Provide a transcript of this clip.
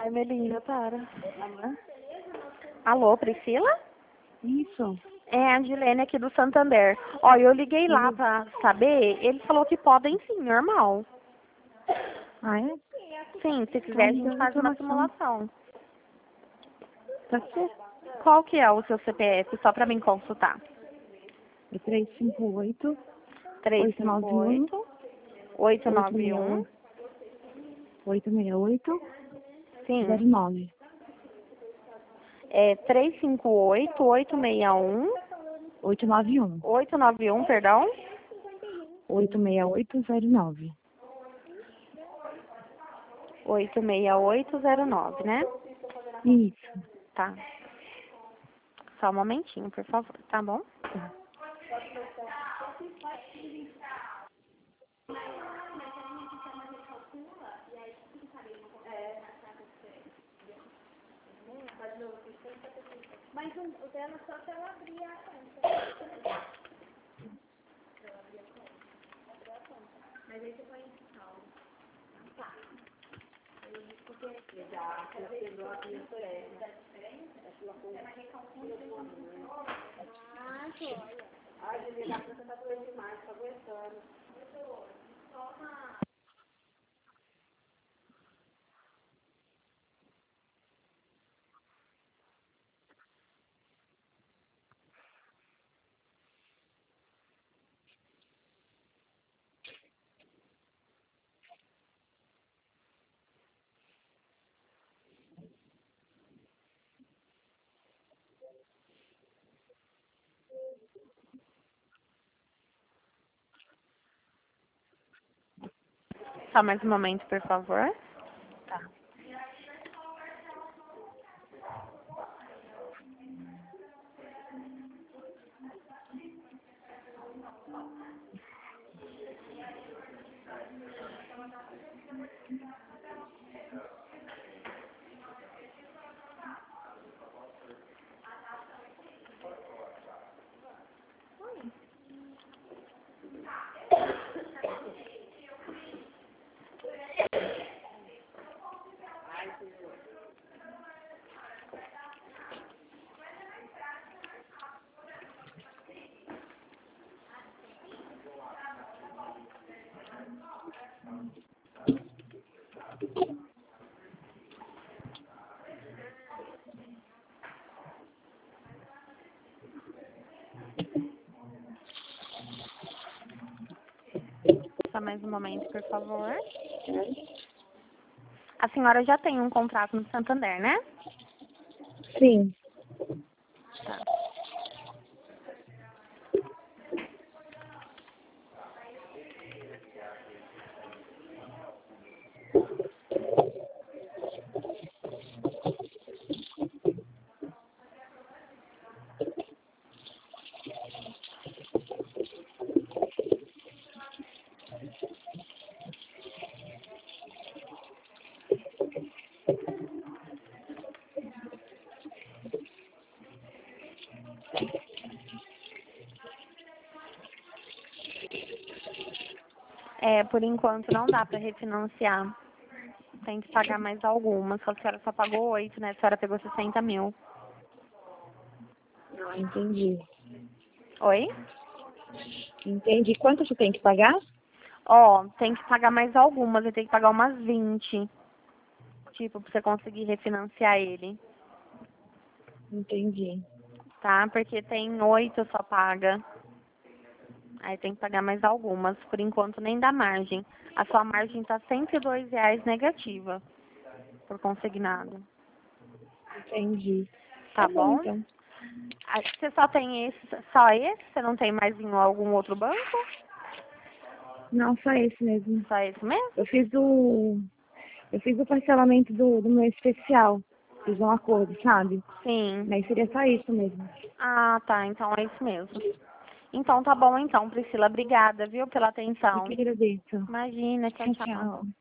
Ai, Melinda, para. Alô, Priscila? Isso. É a Dilene aqui do Santander. Ó, eu liguei lá pra saber, ele falou que podem sim, normal. Ah, é? Sim, se quiser a Então, gente faz uma simulação. Tá certo. Qual que é o seu CPF, só pra mim consultar? É 358 358 891 868 Sim. 09. É 358 861 891 891, perdão. 86809. 86809, né? Isso. Tá. Só um momentinho, por favor, tá bom? Tá. Mas o dela só se ela abrir a conta. Mas aí você põe em saldo. Tá. Porque já pegou a diferença. Ah, olha. Ai, Julia, a conta tá doendo demais, tá aguentando. Toma. Só mais um momento, por favor. Tá. Só mais um momento, por favor. A senhora já tem um contrato no Santander, né? Sim. Tá. É, por enquanto não dá pra refinanciar. Tem que pagar mais algumas. A senhora só pagou 8, né? A senhora pegou 60 mil. Ah, entendi. Oi? Entendi. Quanto você tem que pagar? Ó, tem que pagar mais algumas. Você tem que pagar umas 20. Tipo, pra você conseguir refinanciar ele. Entendi. Tá? Porque tem 8 só paga. Aí tem que pagar mais algumas. Por enquanto nem dá margem. A sua margem tá R$ 102 negativa. Por consignado. Entendi. Tá Tá bom, bom? então. Ah, você só tem esse, só esse? Você não tem mais em algum outro banco? Não, só esse mesmo. Só esse mesmo? Eu fiz o parcelamento do meu especial. Fiz um acordo, sabe? Sim. Mas seria só isso mesmo. Ah, tá. Então é isso mesmo. Então tá bom então, Priscila. Obrigada, viu, pela Eu atenção. que agradeço. Imagina, tchau, Tchau, tchau. tchau.